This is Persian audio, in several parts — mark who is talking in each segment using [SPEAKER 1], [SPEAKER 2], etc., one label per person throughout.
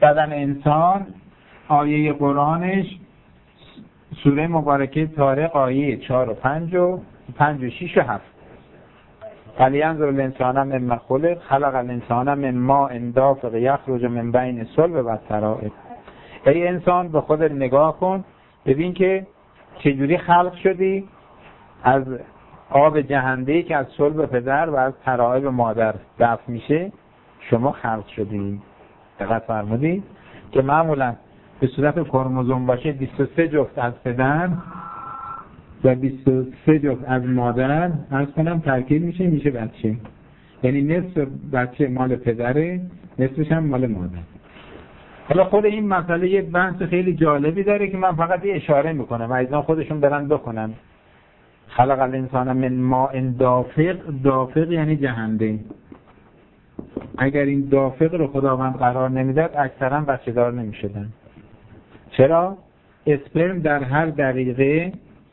[SPEAKER 1] بدن انسان آیه قرآنش سوره مبارکه طارق آیه 4 و 5 و 5 و 6 و 7. فلینظر الانسان مما خلق خلق الانسان من ماء دافق یخرج من بین الصلب والترائب. ای انسان به خودت نگاه کن، ببین که چجوری خلق شدی، از آب جهنده که از صلب پدر و از ترائب مادر دفع میشه شما خلق شدی. دقت فرمودید که معمولا به صورت کروموزوم باشه 23 جفت از پدر و 23 جفت از مادر از کنم ترکیب میشه بچه. یعنی نصف بچه مال پدره، نصفش هم مال مادر. حالا خود این مسئله یه بحث خیلی جالبی داره که من فقط یه اشاره میکنم، عزیزان خودشون برن بخونن. خلق الانسان من ماء دافق، دافق یعنی جهنده. اگر این دافق رو خداوند قرار نمیداد اکثرا بچه دار نمیشدن. چرا؟ اسپرم در هر دقیقه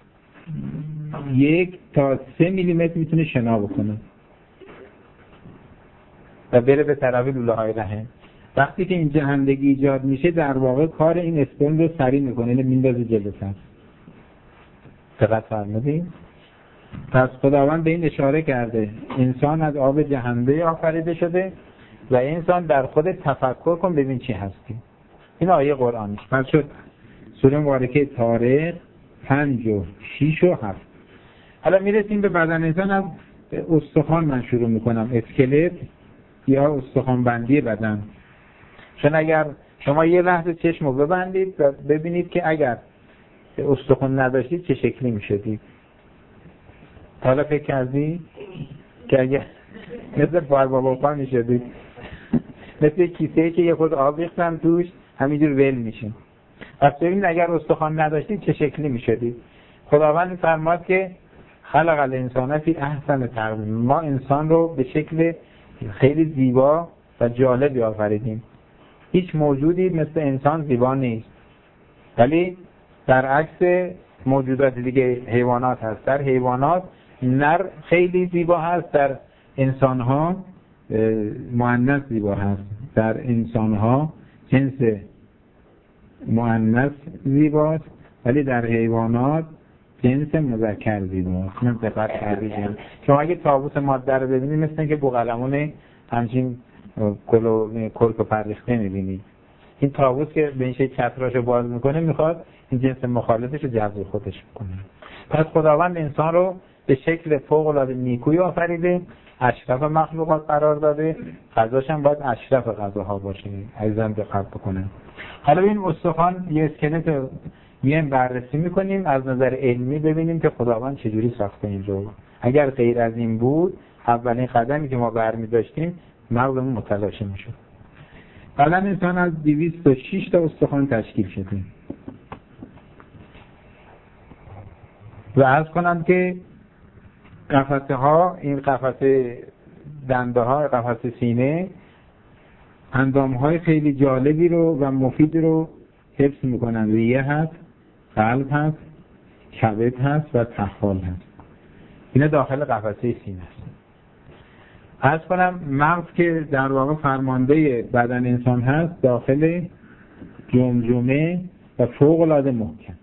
[SPEAKER 1] 1 تا 3 میلیمتر میتونه شنا بکنه و بره به طرف لوله های رحم. وقتی که این جهندگی ایجاد میشه در واقع کار این اسپرم رو سریع میکنه، اینو میندازه جلوتر. دقت فرمودید؟ پس خداوند به این اشاره کرده انسان از آب جهنده آفریده شده و انسان در خود تفکر کن ببین چی هستی. این آیه قرآنی. پس شد سوره مبارکه طارق 5 و 6 و 7. حالا میرسیم به بدن انسان. از استخوان من شروع میکنم، اسکلت یا استخوان بندی بدن. چون اگر شما یه لحظه چشم رو ببندید و ببینید که اگر استخوان نداشتید چه شکلی میشدید. حالا فکر کردی که اگر مثل باربابا میشدید، مثل کیسه‌ای که یه خود آب ریختن توش همینجور ول میشه. پس ببینید اگر استخوان نداشتید چه شکلی میشدید. خداوند فرماد که خلق الانسان فی احسن تقویم. ما انسان رو به شکل خیلی زیبا و جالبی آفریدیم. هیچ موجودی مثل انسان زیبا نیست، ولی در عکس موجودات دیگه حیوانات هست. در حیوانات نر خیلی زیبا هست، در انسان‌ها مؤنث زیبا هست. در انسان‌ها جنس مؤنث زیباست، ولی در حیوانات جنس مذکر زیباست. من دقت کردم شما اگه طاووس ماده رو ببینید مثل اینکه بوقلمون همچین کرک و پرریخته می‌بینید. این طاووس که به این شکل چتراشو باز میکنه میخواد این جنس مخالفش رو جذب خودش بکنه. پس خداوند انسان رو به شکل فوق‌العاده نیکویی آفریده، اشرف مخلوقات قرار داده، غذاش هم باید اشرف غذاها باشه. عزیزان دقت بکنن. حالا این استخوان یه اسکلت میایم بررسی میکنیم از نظر علمی ببینیم که خداوند چجوری ساخته این رو. اگر غیر از این بود اولین قدمی که ما برمی داشتیم مغزمون متلاشی میشد. بدن انسان از 206 تا استخوان تشکیل شده و عرض کنم که قفسه ها، این قفسه دنده ها، قفسه سینه اندام های خیلی جالبی رو و مفید رو حفظ میکنن. ریه هست، قلب هست، کبد هست و طحال هست. اینا داخل قفسه سینه است. عرض کنم مغز که در واقع فرمانده بدن انسان هست داخل جمجمه و فوق‌العاده محکم.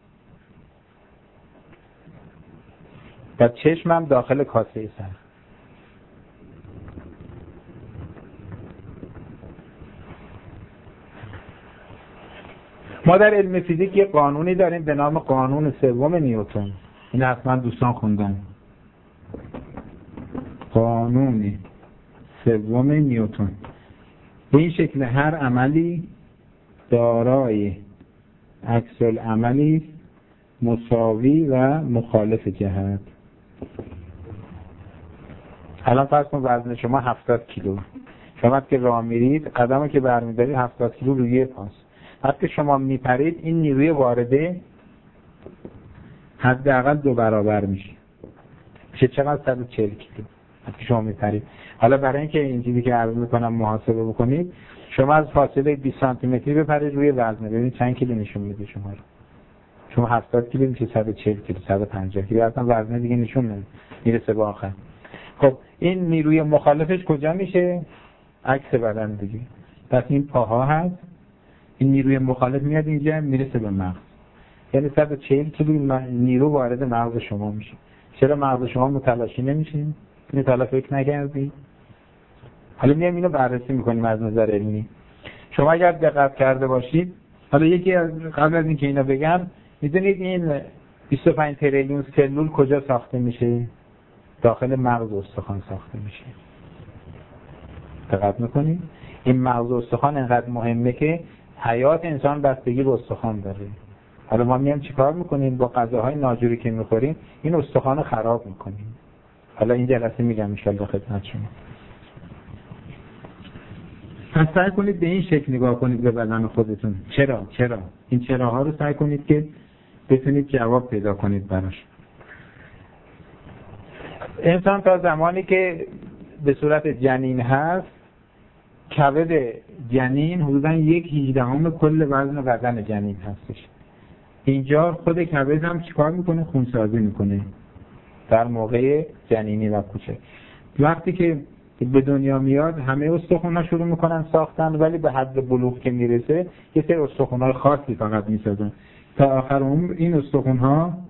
[SPEAKER 1] و چشم هم داخل کاسه سر. ما در علم فیزیک یه قانونی داریم به نام قانون سوم نیوتن. این حتما دوستان خوندن. قانون سوم نیوتن به این شکل هر عملی دارای عکس العملی مساوی و مخالف جهت. الان فرض کن وزن شما 70 کیلو. شما که راه میرید قدمی که برمی‌دارید 70 کیلو روی پاست. وقتی شما میپرید این نیروی وارده حداقل 2 برابر میشه. چقدر 140 کیلو. وقتی شما میپرید. حالا برای اینکه این چیزی که عرض میکنم محاسبه بکنید، شما از فاصله 20 سانتی متری بپرید روی وزن، ببینید چند کیلو نشون میده شما رو. شما 70 کیلو میشه 140 کیلو، 150 کیلو، اصلا وزن دیگه نشون نمیده، میرسه به آخر. خب این نیروی مخالفش کجا میشه؟ عکس بدن دیگه. پس این پاها هست این نیروی مخالف میاد اینجا میرسه به مغز. یعنی 140 کیلو نیرو وارد مغز شما میشه. چرا مغز شما متلاشی نمیشه؟ اینو تا حالا فکر نکردی؟ حالا میام اینو بررسی میکنیم از نظر علمی. شما اگر دقت کرده باشید، حالا یکی قبل از اینکه اینو بگم، میدونید این 25 تریلیون سلول کجا ساخته میشه؟ داخل مغز استخوان ساخته میشه. دقت میکنید؟ این مغز استخوان انقدر مهمه که حیات انسان بستگی به استخوان داره. حالا ما میام چیکار میکنیم؟ با غذاهای ناجوری که میخوریم این استخوان خراب میکنیم. حالا این جلسه میگم ان شاء الله خدمت شما. پس سعی کنید به این شکل نگاه کنید به بدن خودتون. چرا؟ این چراها رو سعی کنید که بتونید جواب پیدا کنید براش. انسان تا زمانی که به صورت جنین هست، کبد جنین حدوداً 1/18 کل وزن بدن جنین هستش. اینجا خود کبد هم چیکار میکنه؟ خونسازی میکنه در موقع جنینی و کوچک. وقتی که به دنیا میاد همه استخوان‌ها شروع میکنن ساختن، ولی به حد بلوغ که میرسه یه سری استخوان‌های خاصی فقط میسازن. تا آخر عمر این استخوان‌ها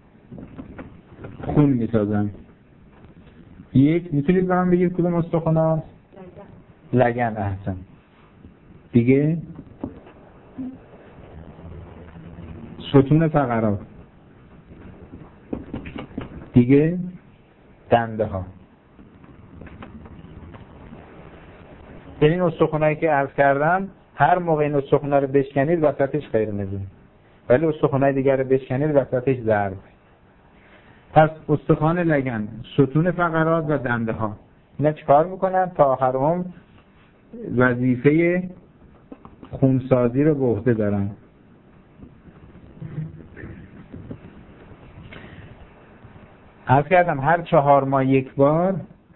[SPEAKER 1] خون میسازن. میتونید به من بگید کدوم استخوان‌ها؟ لگن. احسن. دیگه ستون فقرات. دیگه دنده ها. این استخوانایی که عرض کردم هر موقع این استخوان‌ها رو بشکنید وسطش قرمزه، ولی استخوانای دیگر رو بشکنید وسطش زرد. پس استخوان لگن، ستون فقرات و دنده ها اینا چیکار میکنن؟ تا آخر عمر وظیفه خونسازی رو به عهده دارن. عرض کردم هر 4 ماه یک بار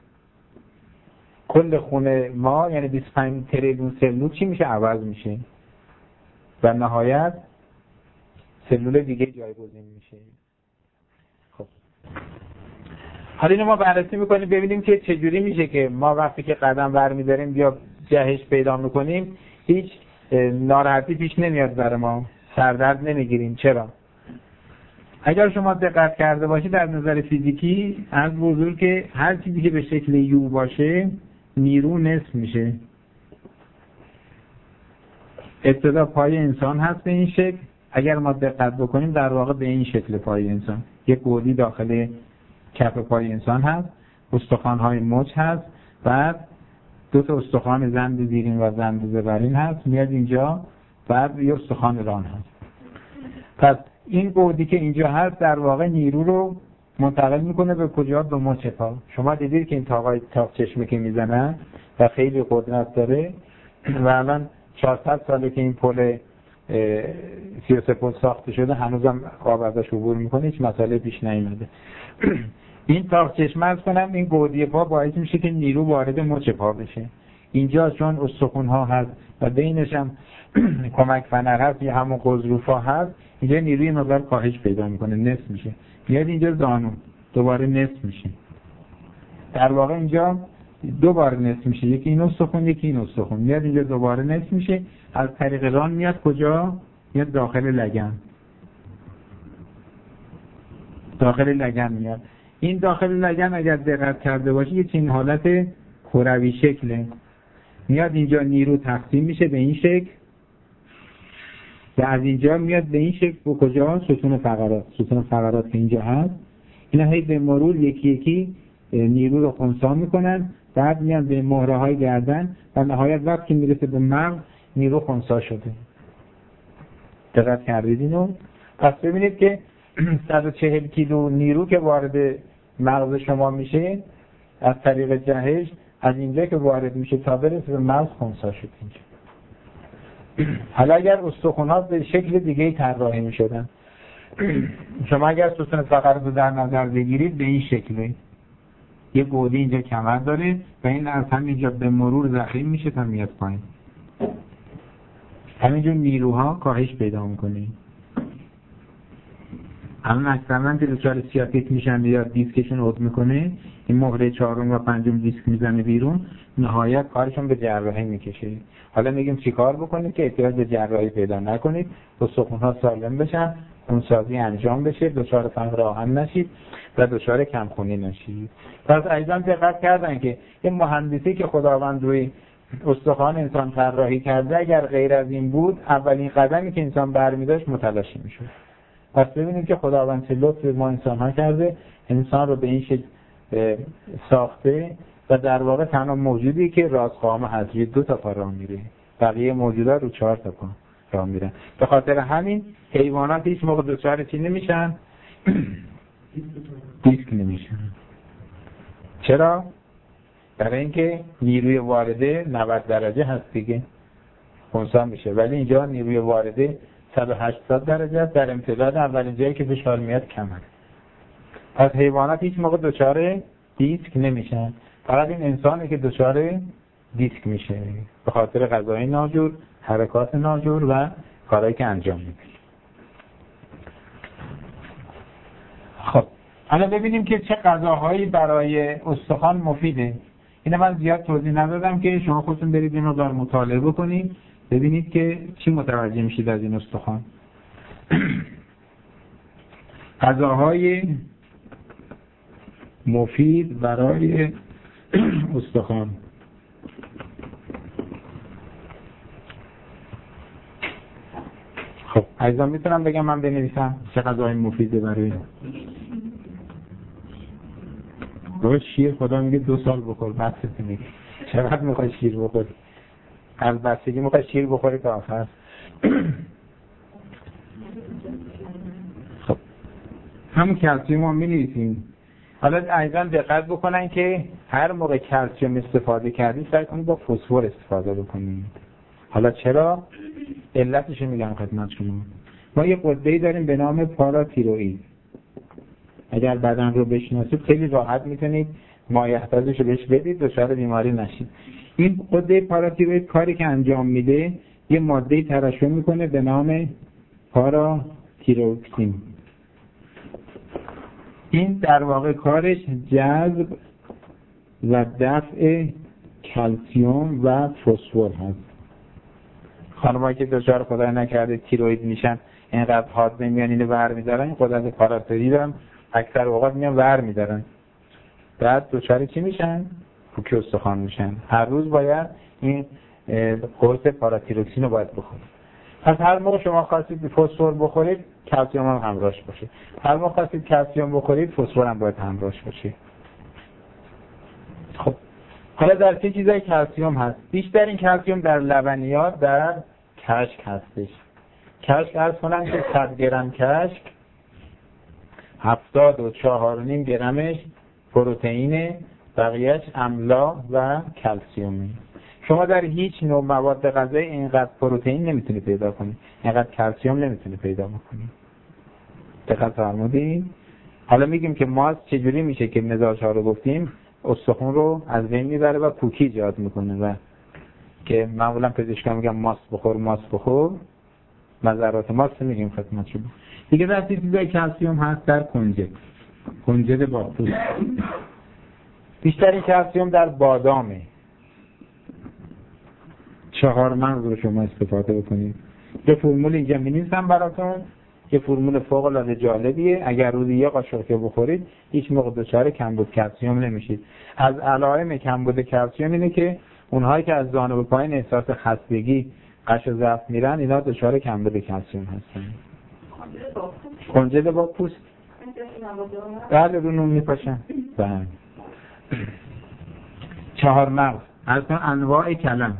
[SPEAKER 1] کل خون ما یعنی 25 تریلیون سلول چی میشه؟ عوض میشه و نهایت سلول دیگه جایگزین میشه. خب حالا اینو ما بررسی میکنیم ببینیم که چجوری میشه که ما وقتی که قدم برمیداریم یا جهش پیدا میکنیم هیچ ناراحتی پیش نمیاد برای ما، سردرد نمیگیریم. چرا؟ اگر شما دقت کرده باشید در نظر فیزیکی از بزرگ که هر چیزی که به شکل یو باشه نیرو نصف میشه. ابتدا پای انسان هست به این شکل، اگر ما دقت بکنیم در واقع به این شکل پای انسان، یک گودی داخل کف پای انسان هست، استخوان‌های مچ هست، بعد 2 تا استخوان زند زیرین و زند زبرین هست میاد اینجا، بعد یه استخوان ران هست. پس این گودی که اینجا هست در واقع نیرو رو منتقل میکنه به کجا؟ به مچ پا. شما دیدید که این تاق چشمه که میزنن و خیلی قدرت داره و الان 400 ساله که این پل 33 پل ساخته شده هنوزم آب ازش عبور میکنه، هیچ مسئله پیش نیامده. این تاق چشمه از کنم این گودی پا باعث میشه که نیرو وارد مچ پا بشه. اینجا چون استخوان ها هست و بینش هم کمک فنر هست یا همون قضروفا هست، اینجا نیروی مقدار کاهش پیدا میکنه، نصف میشه، میاد اینجا زانو دوباره نصف میشه. در واقع اینجا 2 بار نصف میشه، یکی این استخوان یکی این استخوان، میاد اینجا دوباره نصف میشه، از طریق ران میاد کجا؟ میاد داخل لگن. داخل لگن میاد. این داخل لگن اگر دقت کرده باشی یه چنین حالت کروی شکله، میاد اینجا نیرو تقسیم میشه به این شکل و از اینجا میاد به این شکل به کجا؟ ستون فقرات که اینجا هست، اینا هی به مرور یکی یکی نیرو رو خنثی میکنن، بعد میان به مهره های گردن و نهایت وقتی میرسه به مغز نیرو خنثی شده. دقت کردید اینو؟ پس ببینید که 140 کیلو نیرو که وارد مغز شما میشه از طریق جهش، از اینجا که وارد میشه تا برسه به مغز خنثی شده اینجا. حالا اگر استخوان‌ها به شکل دیگه طراحی می‌شدن، شما اگر ستون فقرات رو در نظر بگیرید به این شکله، یه گودی اینجا کمر داره و این از همینجا به مرور ضخیم میشه تا میاد پایین. همینجور نیروها کاهش پیدا میکنه. الان اکثرا که دچار سیاتیک میشن یا دیسکشون عود میکنه، این مهره چهارم و پنجم دیسک میزنه بیرون، نهایت کارشون به جراحی میکشه. حالا میگیم چیکار بکنید که احتیاج به جراحی پیدا نکنید، استخوان‌ها سالم بشن، خونسازی انجام بشه، دچار فقر آهن نشید و دچار کمخونی نشید. پس عزیزان دقت کردن که این مهندسی که خداوند روی استخوان انسان طراحی کرده اگر غیر از این بود، اولین قدمی که انسان برمی‌داشت متلاشی میشد. پس ببینید که خداوند چه لطف به ما انسان‌ها کرده، انسان رو به این شکل ساخته و در واقع تنها موجودی که رازخوامه هست، روی 2 تا پا راه میره، بقیه موجودات رو 4 تا پا راه میرن. به خاطر همین حیوانات هیچ موقع دچار چی نمیشن؟ دیسک نمیشن. چرا؟ برای اینکه نیروی وارده 90 درجه هست دیگه، خنثی میشه، ولی اینجا نیروی وارده 180 درجه است. در امتداد اولین جایی که فشار میاد کمه. پس حیوانات هیچ موقع دچار دیسک نمیشن، فقط این انسانه که دچار دیسک میشه به خاطر غذای ناجور، حرکات ناجور و کارهایی که انجام میده. خب حالا ببینیم که چه غذاهایی برای استخوان مفیده. اینو من زیاد توضیح ندادم که شما خودتون برید اینو دار مطالعه بکنید، ببینید که چی متوجه میشید از این استخوان. غذاهای مفید برای استخوان. خب عزیزان میتونم بگم من بنویسم چه غذای مفیده برای روز؟ شیر خدا میگه 2 سال بخور، بسته میگه چقدر میخوای شیر بخوری؟ از بستگی میخوای شیر بخوری تا آخر. خب همون کلسیم رو می‌نویسیم. حالا عزیزان دقت بکنن که هر موقع کلسیم استفاده کردید سعی کنید با فسفر استفاده بکنید. حالا چرا؟ علتش میگم خدمت شما. ما یه غده‌ای داریم به نام پاراتیروئید. اگر بدن رو بشناسید خیلی راحت میتونید مایحتاجش رو بهش بدید دچار بیماری نشید. این غده پاراتیروئید کاری که انجام میده یه ماده‌ای ترشح میکنه به نام پاراتیروکسین. این در واقع کارش جذب و دفع کلسیم و فسفر هست. خانمایی که دچار خدای نکرده تیروئید میشن اینقدر حاد نمیان اینو ور میدارن، این قدرت پاراتیروئید هم اکثر اوقات میان ور میدارن، بعد دچار چی میشن؟ پوکی استخوان میشن. هر روز باید این قرص پاراتیروکسین رو باید بخورید. پس هر موقع شما خواستید فسفر بخورید کلسیم هم همراهش باشه، هر موقع خواستید کلسیم بخورید فسفر هم باید همراهش باشه. خب حالا در چه چیزای کلسیم هست؟ بیشتر این کلسیم در لبنیات، در کشک هستش. کشک عرض کنم که 100 گرم کشک 74.5 گرمش پروتئین، بقیهش املاح و کلسیومه. شما در هیچ نوع مواد غذایی اینقدر پروتئین نمیتونی پیدا کنی، اینقدر کلسیوم نمیتونی پیدا بکنی. دقت فرمودین؟ حالا میگیم که ماست چجوری میشه که مزاج‌ها رو گفتیم، استخوان رو از بین میبره و پوکی ایجاد میکنه و که معمولا پزشکان میگن ماست بخور، مضرات ماست میگیم خدمت شما. دیگه در چیزای کلسیوم هست در کنجد با پوست. بیشترین کلسیوم در بادامه. 4 مغز رو شما استفاده بکنید. یه فرمول اینجا می‌نویسم براتون، یه فرمول فوق‌العاده جالبیه. اگر روزی یه قاشق که بخورید هیچ موقع دچار کمبود کلسیوم نمیشید. از علائم کمبود کلسیوم اینه که اونهایی که از زانو به پایین احساس خستگی، قش و ضعف میرن، اینا دچار کمبود کلسیوم هستن. کنجد با پوست. بله رو نون میپاشن. بله. 4 مغز از انواع کلم.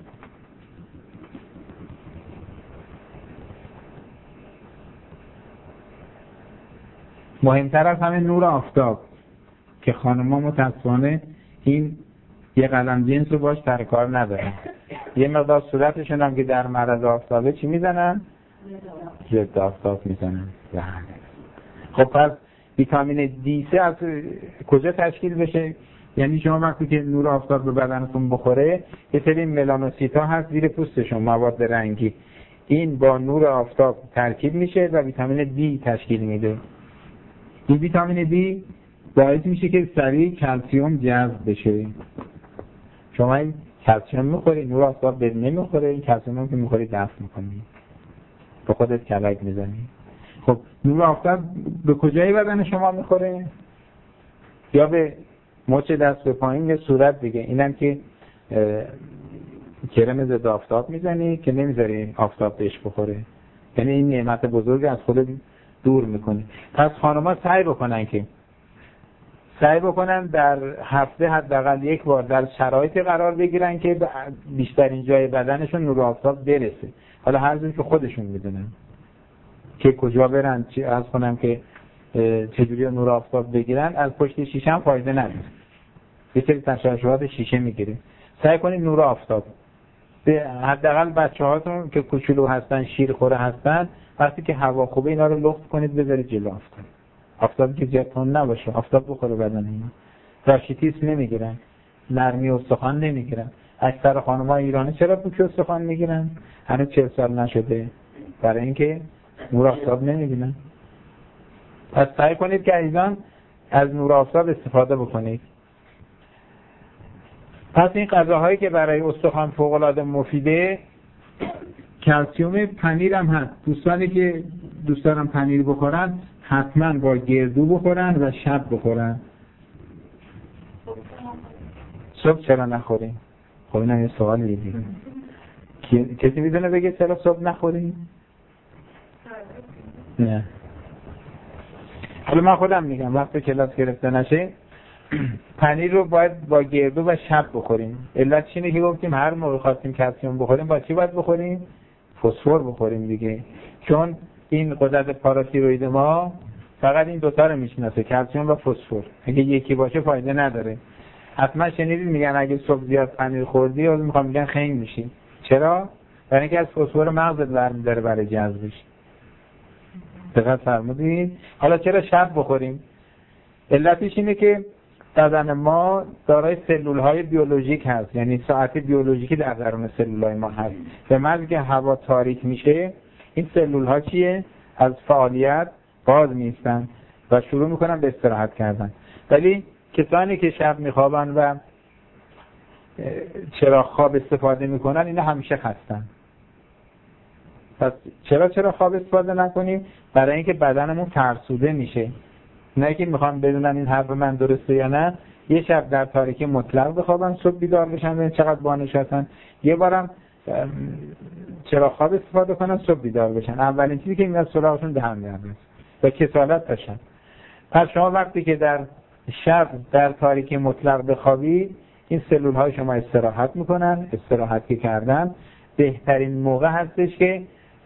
[SPEAKER 1] مهمتر از همه نور آفتاب که خانم‌ها متأسفانه این یه قلم جنس رو باش سر کار ندارن. یه مقدار صورتشون هم که در معرض آفتابه چی میزنن؟ ضد آفتاب میزنن. خب پس ویتامین D3 از کجا تشکیل بشه؟ یعنی شما وقتی که نور آفتاب به بدنتون بخوره یه سری ملانوسیت‌ها هست زیر پوستشون، مواد رنگی، این با نور آفتاب ترکیب میشه و ویتامین D تشکیل میده. این ویتامین D باعث میشه که سریع کلسیوم جذب بشه. شما این کلسیوم میخوری، نور آفتاب بد نمیخوره، این کلسیوم هم که میخوری دفع میکنی، به خودت کلک میزنی. خب نور آفتاب به کجای بدن شما میخوره؟ یا به مچ دست به پایین یا صورت دیگه. اینم که کرم ضد آفتاب میزنی که نمیذاری آفتاب بهش بخوره، یعنی این نعمت بزرگ از خود دور میکنی. پس خانم‌ها سعی بکنن در هفته حداقل یک بار در شرایطی قرار بگیرن که بیشترین جای بدنشون نور آفتاب برسه. حالا هر جور که خودشون میدونن که کجا برن، عرض کنم که چجوری نور آفتاب بگیرن. از پشت شیشه هم فایده نداره، یه سری تشعشعات شیشه میگیره. سعی کنید نور آفتاب، به حداقل بچه‌هاتون که کوچولو هستن، شیرخوره هستن، وقتی که هوا خوبه اینا رو لخت کنید بذارید جلو آفتاب. آفتاب که زیاد تند نباشه، آفتاب بخوره بدن اینا. راشیتیسم نمیگیرن، نرمی استخوان نمیگیرن. اکثر خانم‌های ایرانی چرا پوک استخوان میگیرن؟ هنوز 40 سال نشده، برای اینکه نور آفتاب نمیبینن. پس سعی کنید که عزیزان از نور آفتاب استفاده بکنید. پس این غذاهایی که برای استخوان فوق‌العاده مفیده، کلسیوم، پنیر هم هست. دوستانی که دوست دارن پنیر بخورن حتما با گردو بخورن و شب بخورن. صبح چرا نخوریم؟ خب اینم یه سوال لیدی. کسی میدونه بگه چرا صبح نخوریم؟ نه. حالا من خودم میگم وقتی کلاس گرفته نشه پنیر رو باید با گردو و شب بخوریم. علتش اینه که گفتیم هر موقع خواستیم کلسیوم بخوریم با چی باید بخوریم؟ فسفر بخوریم دیگه. چون این غدد پاراتیروید ما فقط این دوتا رو میشناسه، کلسیوم و فسفر. اگه یکی باشه فایده نداره. حتما شنیدید میگن اگه صبح زیاد پنیر خوردی یا میخوام میگن خنگ میشی. چرا؟ برای اینکه از فسفر مغزت برمی‌داره برای جذبش. دقت فرمودید؟ حالا چرا شب بخوریم؟ علتش اینه که بدن ما دارای سلول‌های بیولوژیک هست، یعنی ساعت بیولوژیکی در درون سلول‌های ما هست. به محض که هوا تاریک میشه این سلول‌ها چیه؟ از فعالیت باز میستن و شروع میکنن به استراحت کردن. ولی کسانی که شب میخوابن و چراغ خواب استفاده میکنن اینا همیشه خستن. پس چرا خواب استفاده نکنیم؟ برای اینکه بدنمون فرسوده میشه. نه که میخوام بدونن این حرف من درسته یا نه. یه شب در تاریکی مطلق بخوابن، صبح بیدار بشن ببین چقدر بانشاتن. یه بارم چرا خواب استفاده کنن، صبح بیدار بشن. اولین چیزی که میاد سراغشون دهن میاد و کسالت داشتن. پس شما وقتی که در شب در تاریکی مطلق بخوابید این سلول های شما استراحت میکنن. استراحتی کردن بهترین موقع هستش که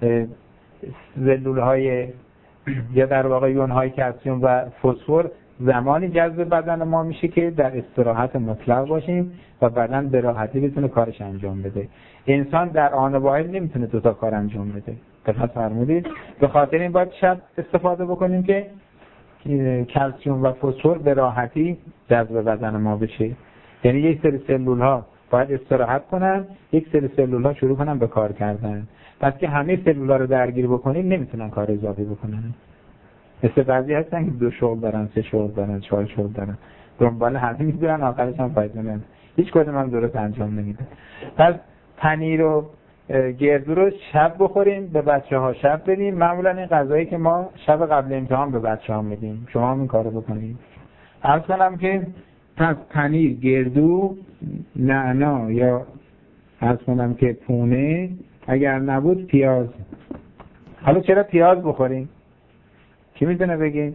[SPEAKER 1] سلول های یا در واقع یون های کلسیوم و فسفر زمانی جذب بدن ما میشه که در استراحت مطلق باشیم و بدن به راحتی بتونه کارش انجام بده. انسان در آن واحد نمیتونه دو تا کار انجام بده. دقت فرمودید؟ به خاطر این باید شب استفاده بکنیم که کلسیوم و فسفر به راحتی جذب بدن ما بشه. یعنی یک سری سلول ها باید استراحت کنن، یک سری سلول ها شروع کنن به کار کردن. پس که همه سلول ها رو درگیر بکنیم نمیتونن کار اضافی بکنن. مثل بعضی هستن که 2 شغل دارن، 3 شغل دارن، 4 شغل دارن، دنبال همه میدونن آخرش هم فایده نداره. هیچ کدوم هم درست انجام نمیده. پس پنیر و گردو رو شب بخوریم، به بچه‌ها شب بدیم. معمولا این غذایی که ما شب قبل امتحان به بچه‌ها میدیم. شما هم این کارو بکنید. عرض کنم که پس پنیر، گردو، نعنا یا عرض کنم که پونه، اگر نبود پیاز. حالا چرا پیاز بخوریم؟ کی میدونه بگه؟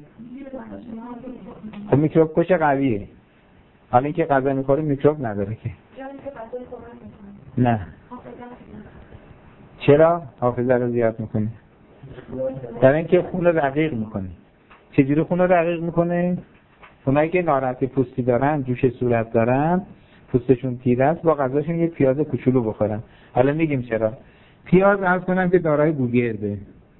[SPEAKER 1] خب میکروب کش قویه. حالا اینکه غذا میخوریم میکروب نداره که. نه. چرا؟ حافظه رو زیاد میکنه. در اینکه خون رو رقیق میکنه. چجوری خون رو رقیق میکنه؟ اونایی که ناراحتی پوستی دارن، جوش صورت دارن، پوستشون تیره است، با غذاشون یه پیاز کوچولو بخورن. حالا میگیم چرا. پیاز عرض کنم که دارای گوگرده.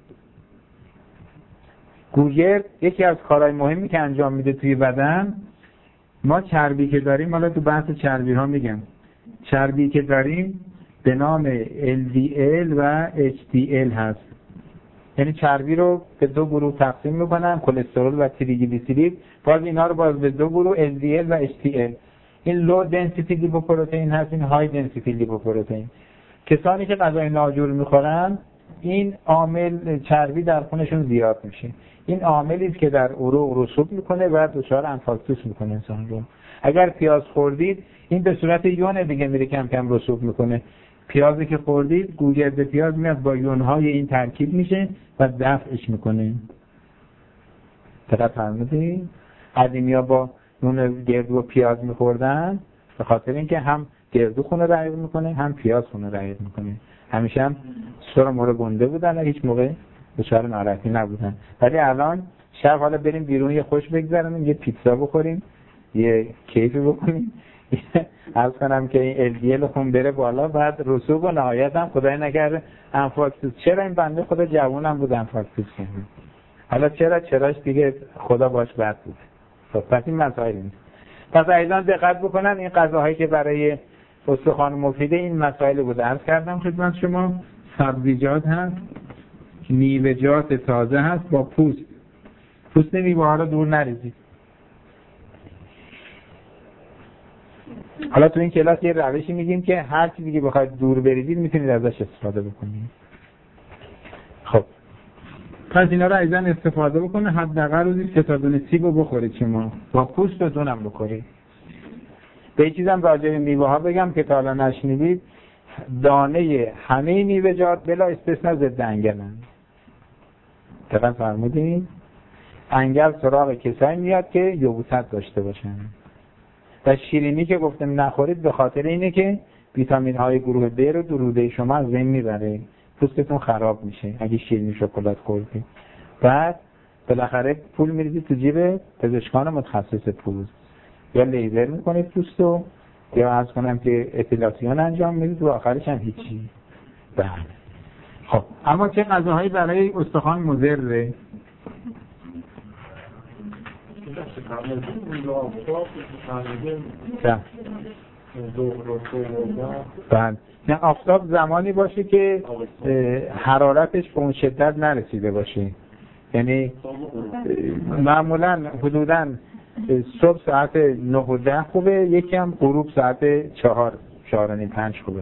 [SPEAKER 1] گوگرد یکی از کارهای مهمی که انجام میده توی بدن، ما چربی که داریم، حالا تو بحث چربی ها میگم، چربی که داریم به نام LDL و HDL هست. یعنی چربی رو به دو گروه تقسیم میکنن، کلسترول و تریگلیسیرید. باز اینا رو باز به دو گروه LDL و HDL. این لو دنسیتی لیپوپروتئین هست، این های دنسیتی لیپوپروتئین. کسانی که غذای ناجور میخورن این عامل چربی در خونشون زیاد میشه. این عاملی است که در عروق رسوب میکنه و دچار انفارکتوس میکنه انسان رو. اگر پیاز خوردید این به صورت یون دیگه میره کم کم رسوب میکنه. پیازی که خوردید گوگرد پیاز میاد با یونهای این ترکیب میشه و دفعش میکنه. دقیق فرمودید؟ قدیمیا با نون گردو و پیاز میخوردن به خاطر اینکه هم گردو خونه رعیق میکنه هم پیاز خونه رعیق میکنه. همیشه هم سر مورد گنده بودن و هیچ موقع دچار ناراحتی نبودن. ولی الان شب حالا بریم بیرون یه خوش بگذرونیم، یه پیتزا بخوریم، یه کیفی بکنیم، عرض کنم که این LDL خون بره بالا، بعد رسوب و نهایت هم خدای نکرده انفارکتوس. چرا این بنده خدا جوونم بود انفارکتوس کنه؟ حالا چراش دیگه خدا باش بد بود. پس این مسائل نیست. پس عزیزان دقت بکنن این غذاهایی که برای استخوان مفیده این مسائل بود عرض کردم خدمت شما. سبزیجات هست، میوه‌جات تازه هست با پوست میوه ها رو دور نریزید. حالا تو این کلاس یه روشی میگیم که هر چیزی که بخواید دور بریزید میتونید ازش استفاده بکنید. خب پس اینا رو عزیزان استفاده بکنه. حداقل روزی 3 تا دونه سیب رو بخورید شما، با پوست و دونم بخورید. به این چیزم راجع به میوه ها بگم که تا حالا نشنیدید. دانه همه میوه‌جات بلا استثنا ضد انگلن. دقیق فرمودین؟ انگل سراغ کسایی میاد که یبوست داشته باشن. و شیرینی که گفتم نخورید به خاطر اینه که ویتامین های گروه B رو در روده شما از بین میبره، پوستتون خراب میشه اگه شیرینی شکلات خوردید. بعد بالاخره پول میریزید تو جیب پزشکان متخصص پوست، یا لیزر میکنید پوستو یا عرض کنم که اپیلاسیون انجام میدید و آخرش هم هیچی. بله. خب اما چه غذاهایی برای استخوان مضره؟ بله. نه آفتاب زمانی باشه که حرارتش به اون شدت نرسیده باشه. یعنی معمولا حدوداً صبح ساعت 9 و 10 خوبه، یکی هم غروب ساعت 4 4:30 5 خوبه.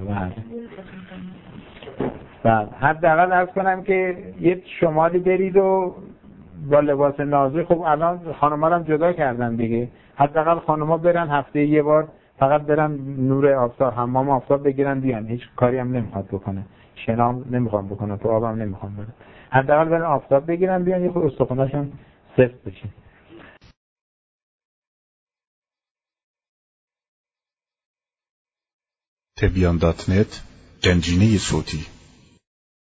[SPEAKER 1] بله. حداقل عرض کنم که یه شمالی برید و با لباس نازک. خب الان خانم‌ها هم جدا کردن دیگه. حداقل خانم‌ها برن هفته یه بار فقط برن نور آفتاب، حمام آفتاب بگیرن بیان. هیچ کاری هم نمیخواد بکنه. شنا نمیخوام بکنه، تو آبم نمیخوام برن. حداقل برن آفتاب بگیرن بیان، یه خود استخوناشون سفت بشه.
[SPEAKER 2] تبیان.net گنجینه صوتی